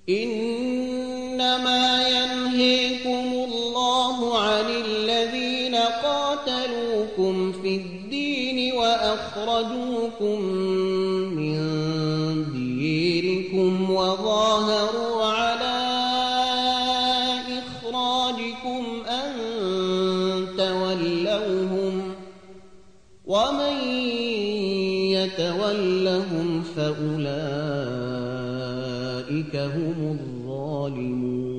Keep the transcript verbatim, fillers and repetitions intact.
إنما ينهيكم الله عن الذين قاتلوكم في الدين وأخرجوكم من ديركم وظاهروا على إخراجكم أن تولوهم ومن يتولهم فأولئك هم الظالمون